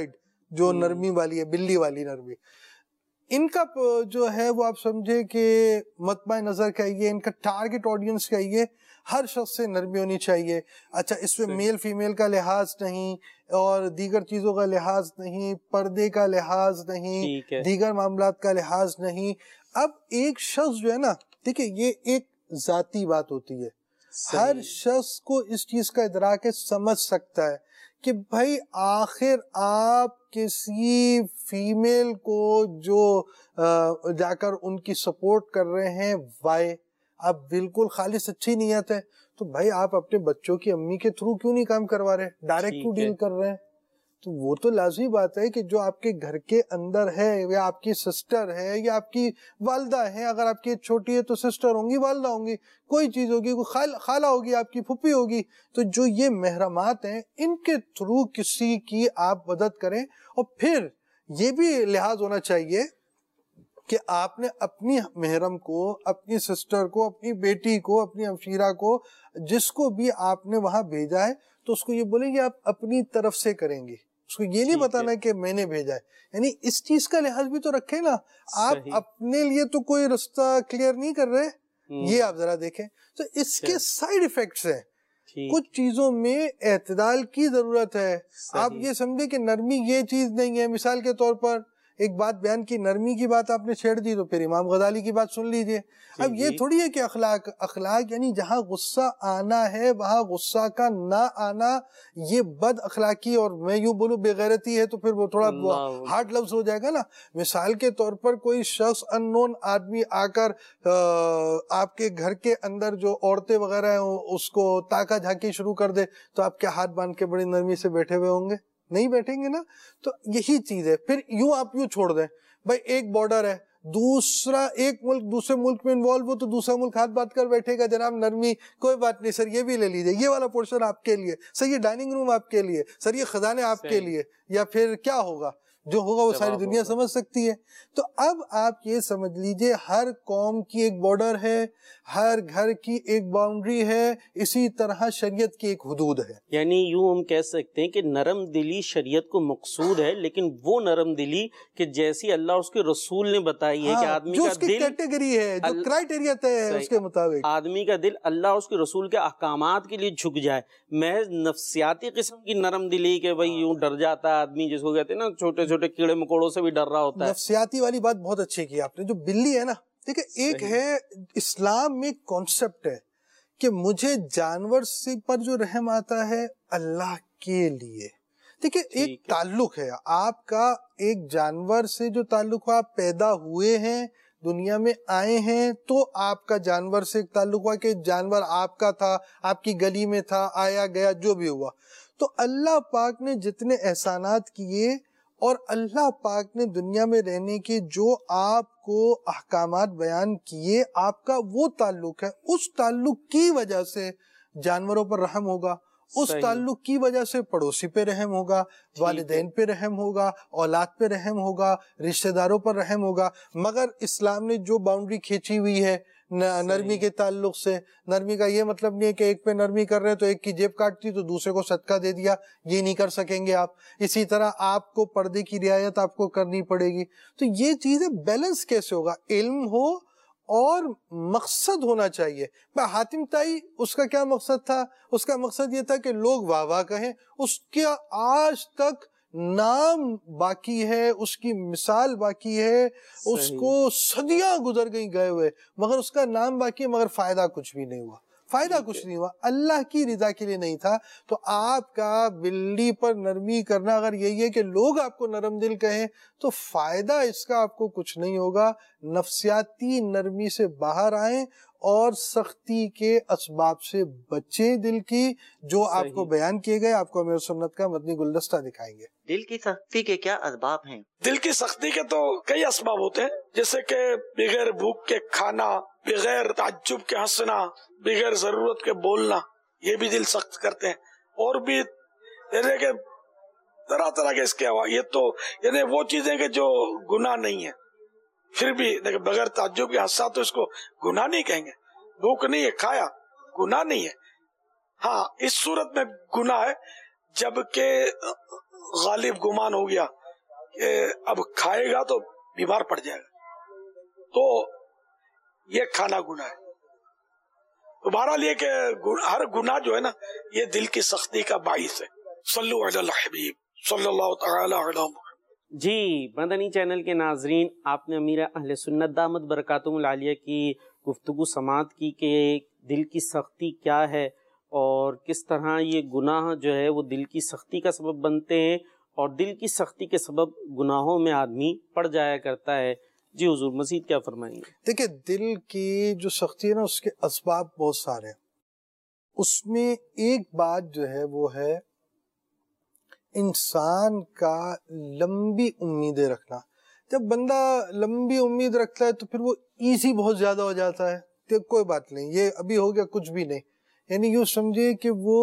جو نرمی والی ہے، بلی والی نرمی. ان کا جو ہے وہ آپ سمجھے کہ مطمع نظر کا یہ ان کا ٹارگٹ آڈینس کا یہ ہر شخص سے نرمی ہونی چاہیے. اچھا اس میں میل فیمیل کا لحاظ نہیں اور دیگر چیزوں کا لحاظ نہیں، پردے کا لحاظ نہیں، دیگر معاملات کا لحاظ نہیں. اب ایک شخص جو ہے نا، دیکھیں یہ ایک ذاتی بات ہوتی ہے، ہر شخص کو اس چیز کا ادراک ہے، سمجھ سکتا ہے کہ بھائی آخر آپ کسی فیمیل کو جو جا کر ان کی سپورٹ کر رہے ہیں، وائے آپ بالکل خالص اچھی نیت ہے، تو بھائی آپ اپنے بچوں کی امی کے تھرو کیوں نہیں کام کروا رہے، ڈائریکٹ کیوں ڈیل کر رہے ہیں؟ تو وہ تو لازمی بات ہے کہ جو آپ کے گھر کے اندر ہے، یا آپ کی سسٹر ہے یا آپ کی والدہ ہے، اگر آپ کی چھوٹی ہے تو سسٹر ہوں گی، والدہ ہوں گی، کوئی چیز ہوگی، کوئی خال خالہ ہوگی، آپ کی پھپھی ہوگی، تو جو یہ محرمات ہیں ان کے تھرو کسی کی آپ مدد کریں. اور پھر یہ بھی لحاظ ہونا چاہیے کہ آپ نے اپنی محرم کو، اپنی سسٹر کو، اپنی بیٹی کو، اپنی ہمشیرہ کو، جس کو بھی آپ نے وہاں بھیجا ہے، تو اس کو یہ بولیں گے آپ اپنی طرف سے کریں گے، اس کو یہ نہیں بتانا کہ میں نے بھیجا ہے. یعنی اس چیز کا لحاظ بھی تو رکھیں نا، آپ اپنے لیے تو کوئی رستہ کلیئر نہیں کر رہے، یہ آپ ذرا دیکھیں. تو اس کے سائیڈ ایفیکٹس ہیں، کچھ چیزوں میں اعتدال کی ضرورت ہے. آپ یہ سمجھے کہ نرمی یہ چیز نہیں ہے. مثال کے طور پر ایک بات بیان کی، نرمی کی بات آپ نے چھیڑ دی، تو پھر امام غزالی کی بات سن لیجئے. اب یہ تھوڑی ہے کہ اخلاق اخلاق یعنی جہاں غصہ آنا ہے وہاں غصہ کا نہ آنا یہ بد اخلاقی اور میں یوں بولوں بے غیرتی ہے، تو پھر وہ تھوڑا ہارڈ لفظ ہو جائے گا نا. مثال کے طور پر کوئی شخص ان نون آدمی آ کر آپ کے گھر کے اندر جو عورتیں وغیرہ ہیں اس کو تاکہ جھانکی شروع کر دے، تو آپ کیا ہاتھ باندھ کے بڑی نرمی سے بیٹھے ہوئے ہوں گے؟ نہیں بیٹھیں گے نا. تو یہی چیز ہے. پھر یوں آپ یوں چھوڑ دیں، بھائی ایک بارڈر ہے، دوسرا ایک ملک دوسرے ملک میں انوالو ہو تو دوسرا ملک ہاتھ بات کر بیٹھے گا، جناب نرمی کوئی بات نہیں سر، یہ بھی لے لیجئے، یہ والا پورشن آپ کے لیے سر، یہ ڈائننگ روم آپ کے لیے سر، یہ خزانے آپ کے لیے. یا پھر کیا ہوگا؟ جو ہوگا وہ ساری دنیا سمجھ سکتی ہے. تو اب آپ یہ سمجھ لیجئے ہر قوم کی ایک بارڈر ہے، ہر گھر کی ایک باؤنڈری ہے، اسی طرح شریعت کی ایک حدود ہے. یعنی یوں ہم کہہ سکتے ہیں کہ نرم دلی شریعت کو مقصود ہے، لیکن وہ نرم دلی کہ جیسی اللہ اس کے رسول نے بتائی ہے کہ آدمی کا دل کیٹیگری ہے، جو کرائیٹیریا طے ہے اس کے مطابق آدمی کا دل اللہ اس کے رسول کے احکامات کے لیے جھک جائے. محض نفسیاتی قسم کی نرم دلی کہ بھئی یوں ڈر جاتا ہے آدمی، جس کو کہتے ہیں نا چھوٹے چھوٹے کیڑے مکوڑوں سے بھی ڈر رہا ہوتا ہے. نفسیاتی والی بات بہت اچھی کی آپ نے. جو بلی ہے نا، دیکھیں ایک ہے اسلام میں کانسیپٹ ہے کہ مجھے جانور سے پر جو رحم آتا ہے اللہ کے لیے. دیکھیں ایک تعلق ہے آپ کا ایک جانور سے، جو تعلق ہوا، آپ پیدا ہوئے ہیں، دنیا میں آئے ہیں، تو آپ کا جانور سے ایک تعلق ہوا کہ جانور آپ کا تھا، آپ کی گلی میں تھا، آیا گیا جو بھی ہوا. تو اللہ پاک نے جتنے احسانات کیے اور اللہ پاک نے دنیا میں رہنے کے جو آپ کو احکامات بیان کیے، آپ کا وہ تعلق ہے، اس تعلق کی وجہ سے جانوروں پر رحم ہوگا، اس تعلق کی وجہ سے پڑوسی پہ رحم ہوگا، والدین پہ رحم ہوگا، اولاد پہ رحم ہوگا، رشتہ داروں پر رحم ہوگا. مگر اسلام نے جو باؤنڈری کھینچی ہوئی ہے نرمی کے تعلق سے، نرمی کا یہ مطلب نہیں ہے کہ ایک پہ نرمی کر رہے تو ایک کی جیب کاٹ دی تو دوسرے کو صدقہ دے دیا، یہ نہیں کر سکیں گے آپ. اسی طرح آپ کو پردے کی رعایت آپ کو کرنی پڑے گی. تو یہ چیزیں بیلنس کیسے ہوگا؟ علم ہو اور مقصد ہونا چاہیے. حاتم طائی اس کا کیا مقصد تھا؟ اس کا مقصد یہ تھا کہ لوگ واہ واہ کہیں. اس کا آج تک نام باقی ہے، اس کی مثال باقی ہے، اس کو صدیاں گزر گئی گئے ہوئے، مگر اس کا نام باقی ہے، مگر فائدہ کچھ بھی نہیں ہوا. فائدہ کچھ نہیں ہوا، اللہ کی رضا کے لیے نہیں تھا. تو آپ کا بلی پر نرمی کرنا اگر یہی ہے کہ لوگ آپ کو نرم دل کہیں، تو فائدہ اس کا آپ کو کچھ نہیں ہوگا. نفسیاتی نرمی سے باہر آئیں اور سختی کے اسباب سے بچیں دل کی، جو آپ کو بیان کیے گئے. آپ کو امیر سنت کا مدنی گلدستہ دکھائیں گے. دل کی سختی کے کیا اسباب ہیں؟ دل کی سختی کے تو کئی اسباب ہوتے ہیں، جیسے کہ بغیر بھوک کے کھانا، بغیر تعجب کے ہنسنا، بغیر ضرورت کے بولنا، یہ بھی دل سخت کرتے ہیں. اور بھی یعنی کہ طرح طرح کے اس کے ہوا، یہ تو یعنی وہ چیزیں کہ جو گناہ نہیں ہے، پھر بھی بغیر تعجب کے ہنسا تو اس کو گناہ نہیں کہیں گے. بھوک نہیں ہے، کھایا، گناہ نہیں ہے. ہاں اس صورت میں گناہ ہے جبکہ غالب گمان ہو گیا کہ اب کھائے گا تو بیمار پڑ جائے گا، تو یہ کھانا گناہ ہے۔ تو بہرحال یہ کہ ہر گناہ جو ہے نا یہ دل کی سختی کا باعث ہے۔ صلو علی الحبیب صلی اللہ تعالی علی محمد۔ جی مدنی چینل کے ناظرین، آپ نے امیر اہل سنت دامت برکاتہم العالیہ کی گفتگو سماعت کی کہ دل کی سختی کیا ہے اور کس طرح یہ گناہ جو ہے وہ دل کی سختی کا سبب بنتے ہیں، اور دل کی سختی کے سبب گناہوں میں آدمی پڑ جایا کرتا ہے۔ جی حضور مزید کیا فرمائیں گے؟ دیکھیں دل کی جو سختی ہے نا اس کے اسباب بہت سارے ہیں، اس میں ایک بات جو ہے وہ ہے انسان کا لمبی امیدیں رکھنا۔ جب بندہ لمبی امید رکھتا ہے تو پھر وہ ایزی بہت زیادہ ہو جاتا ہے کہ کوئی بات نہیں، یہ ابھی ہو گیا کچھ بھی نہیں، یعنی یوں سمجھے کہ وہ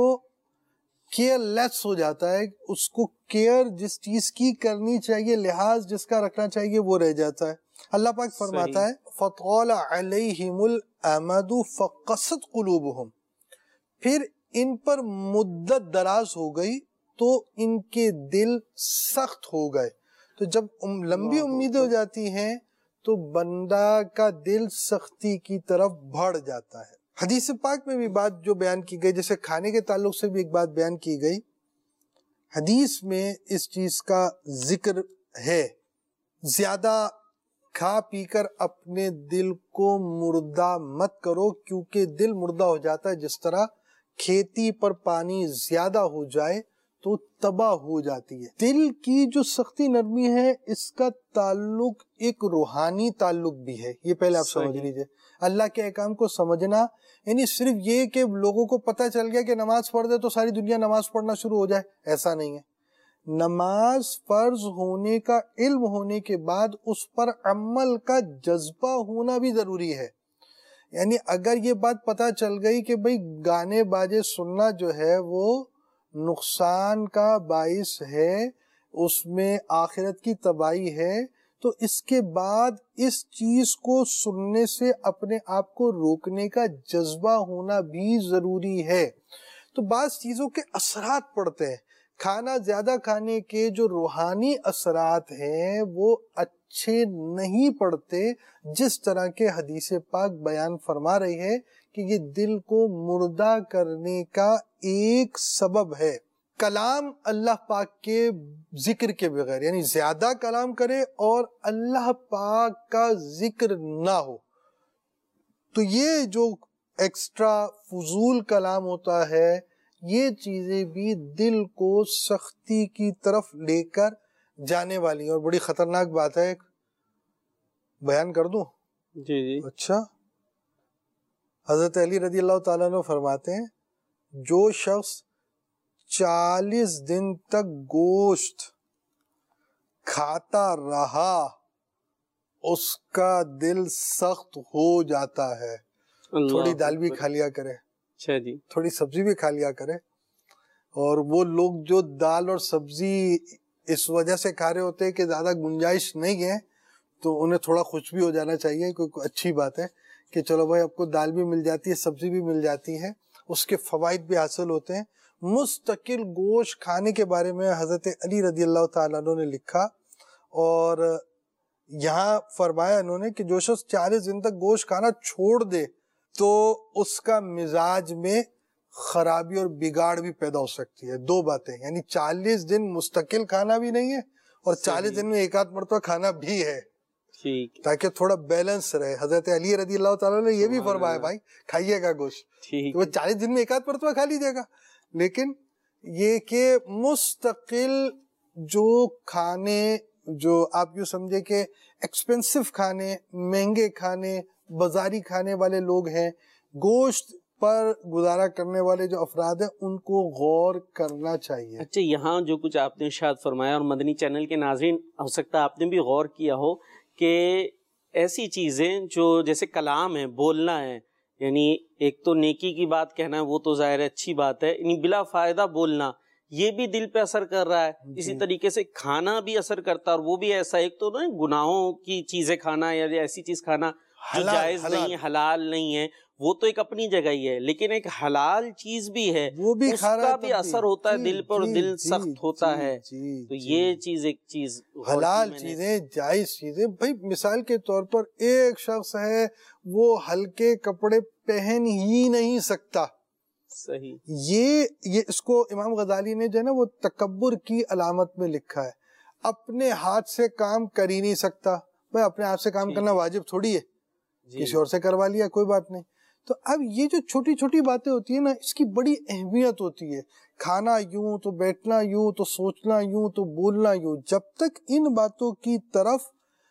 کیئر لیس ہو جاتا ہے، اس کو کیئر جس چیز کی کرنی چاہیے، لحاظ جس کا رکھنا چاہیے وہ رہ جاتا ہے۔ اللہ پاک فرماتا ہے فَطَالَ عَلَيْهِمُ الْأَمَدُ فَقَسَتْ قُلُوبُهُمْ، پھر ان پر مدت دراز ہو گئی تو ان کے دل سخت ہو گئے۔ تو جب لمبی امیدیں ہو جاتی ہیں تو بندہ کا دل سختی کی طرف بڑھ جاتا ہے۔ حدیث پاک میں بھی بات جو بیان کی گئی، جیسے کھانے کے تعلق سے بھی ایک بات بیان کی گئی، حدیث میں اس چیز کا ذکر ہے، زیادہ کھا پی کر اپنے دل کو مردہ مت کرو، کیونکہ دل مردہ ہو جاتا ہے جس طرح کھیتی پر پانی زیادہ ہو جائے تو تباہ ہو جاتی ہے۔ دل کی جو سختی نرمی ہے اس کا تعلق ایک روحانی تعلق بھی ہے، یہ پہلے آپ سمجھ لیجئے۔ اللہ کے احکام کو سمجھنا یعنی صرف یہ کہ لوگوں کو پتہ چل گیا کہ نماز پڑھ دے تو ساری دنیا نماز پڑھنا شروع ہو جائے، ایسا نہیں ہے۔ نماز فرض ہونے کا علم ہونے کے بعد اس پر عمل کا جذبہ ہونا بھی ضروری ہے۔ یعنی اگر یہ بات پتہ چل گئی کہ بھئی گانے باجے سننا جو ہے وہ نقصان کا باعث ہے، اس میں آخرت کی تباہی ہے، تو اس کے بعد اس چیز کو سننے سے اپنے آپ کو روکنے کا جذبہ ہونا بھی ضروری ہے۔ تو بعض چیزوں کے اثرات پڑتے ہیں، کھانا زیادہ کھانے کے جو روحانی اثرات ہیں وہ اچھے نہیں پڑتے، جس طرح کے حدیث پاک بیان فرما رہی ہے کہ یہ دل کو مردہ کرنے کا ایک سبب ہے۔ کلام اللہ پاک کے ذکر کے بغیر، یعنی زیادہ کلام کرے اور اللہ پاک کا ذکر نہ ہو، تو یہ جو ایکسٹرا فضول کلام ہوتا ہے یہ چیزیں بھی دل کو سختی کی طرف لے کر جانے والی ہیں، اور بڑی خطرناک بات ہے، بیان کر دوں؟ جی جی اچھا، حضرت علی رضی اللہ تعالیٰ عنہ فرماتے ہیں جو شخص چالیس دن تک گوشت کھاتا رہا اس کا دل سخت ہو جاتا ہے۔ تھوڑی دال بھی کھا لیا کرے، اچھا جی، تھوڑی سبزی بھی کھا لیا کرے، اور وہ لوگ جو دال اور سبزی اس وجہ سے کھا رہے ہوتے ہیں کہ زیادہ گنجائش نہیں ہے تو انہیں تھوڑا خوش بھی ہو جانا چاہیے، کوئی اچھی بات ہے کہ چلو بھائی آپ کو دال بھی مل جاتی ہے، سبزی بھی مل جاتی ہے، اس کے فوائد بھی حاصل ہوتے ہیں۔ مستقل گوشت کھانے کے بارے میں حضرت علی رضی اللہ تعالیٰ عنہ نے لکھا، اور یہاں فرمایا انہوں نے کہ جو شخص چالیس دن تک گوشت کھانا چھوڑ دے تو اس کا مزاج میں خرابی اور بگاڑ بھی پیدا ہو سکتی ہے۔ دو باتیں، یعنی چالیس دن مستقل کھانا بھی نہیں ہے اور چالیس دن میں ایک آدھ مرتبہ کھانا بھی ہے، تاکہ تھوڑا بیلنس رہے۔ حضرت علی رضی اللہ تعالیٰ نے یہ بھی فرمایا بھائی کھائیے گا گوشت، وہ چالیس دن میں ایک آدھ مرتبہ کھا لیجیے گا، لیکن یہ کہ مستقل جو کھانے، جو آپ یوں سمجھے کہ ایکسپینسو کھانے، مہنگے کھانے، بازاری کھانے والے لوگ ہیں، گوشت پر گزارا کرنے والے جو افراد ہیں ان کو غور کرنا چاہیے۔ اچھا، یہاں جو کچھ آپ نے ارشاد فرمایا، اور مدنی چینل کے ناظرین ہو سکتا ہے آپ نے بھی غور کیا ہو کہ ایسی چیزیں جو جیسے کلام ہے، بولنا ہے، یعنی ایک تو نیکی کی بات کہنا ہے وہ تو ظاہر ہے اچھی بات ہے، یعنی بلا فائدہ بولنا یہ بھی دل پہ اثر کر رہا ہے، اسی طریقے سے کھانا بھی اثر کرتا ہے، اور وہ بھی ایسا، ایک تو نا گناہوں کی چیزیں کھانا یا ایسی چیز کھانا جو جائز نہیں ہے، حلال نہیں ہے، وہ تو ایک اپنی جگہ ہی ہے، لیکن ایک حلال چیز بھی ہے، وہ بھی اس کھا رہا کا ہے بھی تب اثر ہوتا ہے دل پر، اور دل سخت ہوتا ہے، تو یہ چیز ایک چیز حلال چیزیں، جائز چیزیں. بھائی مثال کے طور پر ایک شخص ہے وہ ہلکے کپڑے پہن ہی نہیں سکتا، صحیح، یہ یہ اس کو امام غزالی نے جو ہے نا وہ تکبر کی علامت میں لکھا ہے. اپنے ہاتھ سے کام کر ہی نہیں سکتا. بھائی اپنے ہاتھ سے کام کرنا واجب تھوڑی ہے، کسی اور سے کروا لیا کوئی بات نہیں. تو اب یہ جو چھوٹی چھوٹی باتیں ہوتی ہیں نا، اس کی بڑی اہمیت ہوتی ہے. کھانا یوں تو بیٹھنا یوں تو سوچنا یوں تو بولنا یوں. جب تک ان باتوں کی طرف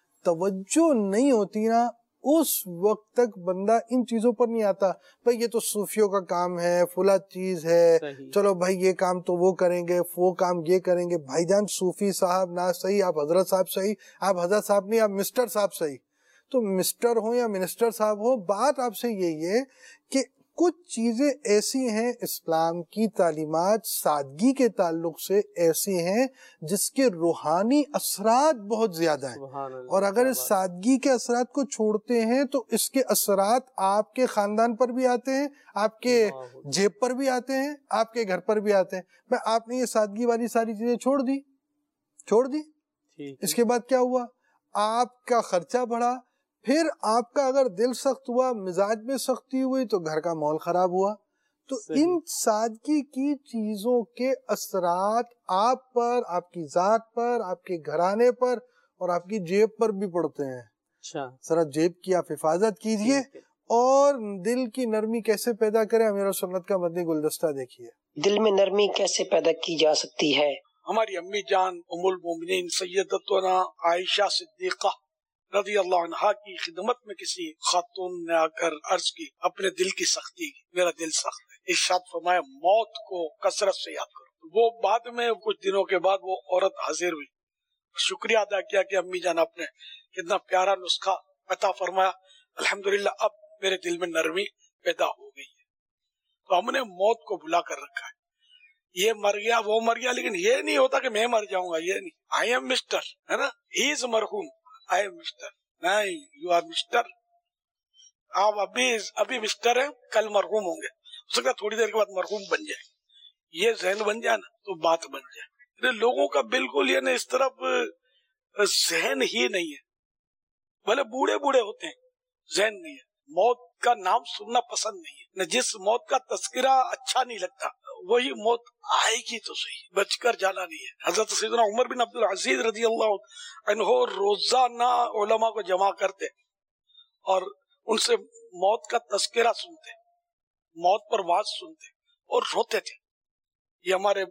توجہ نہیں ہوتی نا، اس وقت تک بندہ ان چیزوں پر نہیں آتا. بھائی یہ تو صوفیوں کا کام ہے، فلاں چیز ہے، چلو بھائی یہ کام تو وہ کریں گے، وہ کام یہ کریں گے. بھائی جان صوفی صاحب نہ صحیح، آپ حضرت صاحب صحیح، آپ حضرت صاحب نہیں، آپ مسٹر صاحب صحیح. تو مسٹر ہو یا منسٹر صاحب ہو، بات آپ سے یہی ہے کہ کچھ چیزیں ایسی ہیں، اسلام کی تعلیمات سادگی کے تعلق سے ایسی ہیں جس کے روحانی اثرات بہت زیادہ ہیں، اور اگر اس سادگی کے اثرات کو چھوڑتے ہیں تو اس کے اثرات آپ کے خاندان پر بھی آتے ہیں، آپ کے جیب پر بھی آتے ہیں، آپ کے گھر پر بھی آتے ہیں. میں آپ نے یہ سادگی والی ساری چیزیں چھوڑ دی چھوڑ دی اس کے بعد کیا ہوا؟ آپ کا خرچہ بڑھا. پھر آپ کا اگر دل سخت ہوا، مزاج میں سختی ہوئی، تو گھر کا ماحول خراب ہوا. تو ان سادگی کی چیزوں کے اثرات آپ پر، آپ کی ذات پر، آپ کے گھرانے پر اور آپ کی جیب پر بھی پڑتے ہیں. اچھا، ذرا جیب کی آپ حفاظت کیجئے اور دل کی نرمی کیسے پیدا کریں. امیر سنت کا مدنی گلدستہ دیکھیے. دل میں نرمی کیسے پیدا کی جا سکتی ہے؟ ہماری امی جان ام المومنین سیدتنا عائشہ صدیقہ رضی اللہ عنہا کی خدمت میں کسی خاتون نے آ کر عرض کی اپنے دل کی سختی کی، میرا دل سخت ہے. ارشاد فرمایا موت کو کثرت سے یاد کرو. وہ بعد میں کچھ دنوں کے بعد وہ عورت حاضر ہوئی، شکریہ ادا کیا کہ امی جان آپ نے کتنا پیارا نسخہ عطا فرمایا، الحمدللہ اب میرے دل میں نرمی پیدا ہو گئی ہے. تو ہم نے موت کو بھلا کر رکھا ہے. یہ مر گیا وہ مر گیا، لیکن یہ نہیں ہوتا کہ میں مر جاؤں گا. یہ نہیں، آئی ایم مسٹر، ہے نا، ہی از مرحوم، آئی ایم مسٹر. نہیں، یو آر مسٹر. آپ ابھی ابھی مسٹر ہیں، کل مرحوم ہوں گے، ہو سکتا ہے تھوڑی دیر کے بعد مرحوم بن جائے. یہ ذہن بن جائے نا تو بات بن جائے. لوگوں کا بالکل یہ نا اس طرف ذہن ہی نہیں ہے. بھلے بوڑھے بوڑھے ہوتے ہیں، ذہن نہیں ہے. موت کا نام سننا پسند نہیں ہے. نہ جس موت کا تذکرہ اچھا نہیں لگتا وہی موت آئے گی تو صحیح، بچ کر جانا نہیں ہے. حضرت سیدنا عمر بن عبد العزیز رضی اللہ عنہ روزانہ علماء کو جمع کرتے اور ان سے موت کا تذکرہ سنتے، موت پر واعظ سنتے اور روتے تھے. یہ ہمارے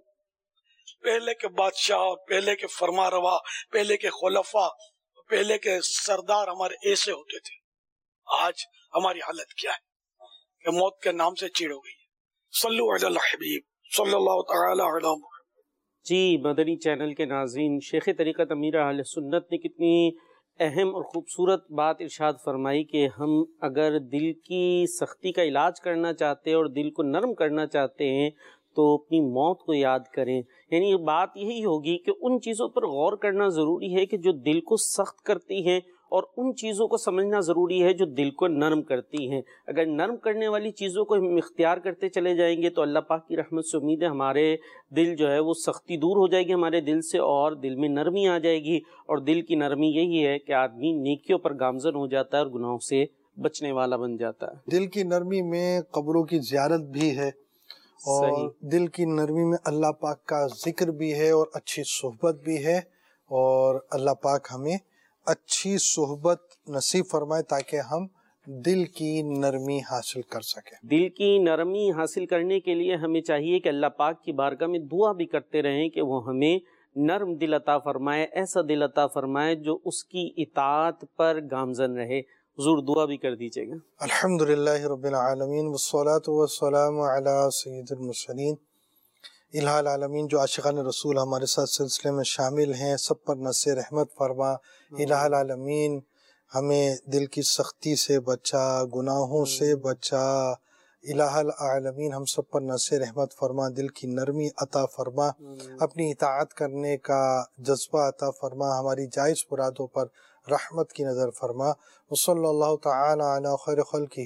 پہلے کے بادشاہ، پہلے کے فرما روا، پہلے کے خلفاء، پہلے کے سردار ہمارے ایسے ہوتے تھے. آج ہماری حالت کیا ہے کہ موت کے نام سے چڑ ہو گئی ہے. صلو علی الحبیب صلی اللہ تعالی علی محمد. جی مدنی چینل کے ناظرین، شیخ طریقت امیر اہل سنت نے کتنی اہم اور خوبصورت بات ارشاد فرمائی کہ ہم اگر دل کی سختی کا علاج کرنا چاہتے ہیں اور دل کو نرم کرنا چاہتے ہیں تو اپنی موت کو یاد کریں. یعنی بات یہی ہوگی کہ ان چیزوں پر غور کرنا ضروری ہے کہ جو دل کو سخت کرتی ہیں، اور ان چیزوں کو سمجھنا ضروری ہے جو دل کو نرم کرتی ہیں. اگر نرم کرنے والی چیزوں کو ہم اختیار کرتے چلے جائیں گے تو اللہ پاک کی رحمت سے امید ہے ہمارے دل جو ہے وہ سختی دور ہو جائے گی ہمارے دل سے، اور دل میں نرمی آ جائے گی. اور دل کی نرمی یہی ہے کہ آدمی نیکیوں پر گامزن ہو جاتا ہے اور گناہوں سے بچنے والا بن جاتا ہے. دل کی نرمی میں قبروں کی زیارت بھی ہے، اور دل کی نرمی میں اللہ پاک کا ذکر بھی ہے اور اچھی صحبت بھی ہے. اور اللہ پاک ہمیں اچھی صحبت نصیب فرمائے تاکہ ہم دل کی نرمی حاصل کر سکیں. دل کی نرمی حاصل کرنے کے لیے ہمیں چاہیے کہ اللہ پاک کی بارگاہ میں دعا بھی کرتے رہیں کہ وہ ہمیں نرم دل عطا فرمائے، ایسا دل عطا فرمائے جو اس کی اطاعت پر گامزن رہے. حضور دعا بھی کر دیجئے گا. الحمدللہ رب العالمین والصلاة والسلام علی سید المرسلین. الہ العالمین جو عاشقان رسول ہمارے ساتھ سلسلے میں شامل ہیں سب پر نصر رحمت فرما. الہ العالمین ہمیں دل کی سختی سے بچا، گناہوں سے بچا. الہ العالمین ہم سب پر نصر رحمت فرما، دل کی نرمی عطا فرما، اپنی اطاعت کرنے کا جذبہ عطا فرما، ہماری جائز مرادوں پر رحمت کی نظر فرما. وصلی اللہ تعالی علی خیر خلقہ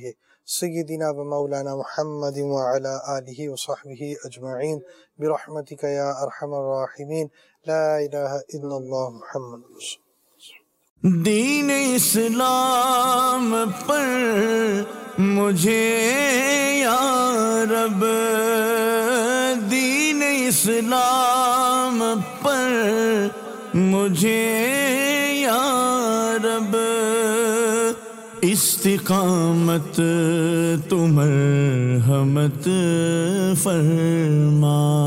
سیدنا و مولانا محمد وعلى آلہ وصحبہ اجمعین برحمتک یا ارحم الراحمین. لا الہ الا اللہ محمد رسول. دین اسلام پر مجھے یا رب، دین اسلام پر مجھے یا رب، استقامت تو مرحمت فرما.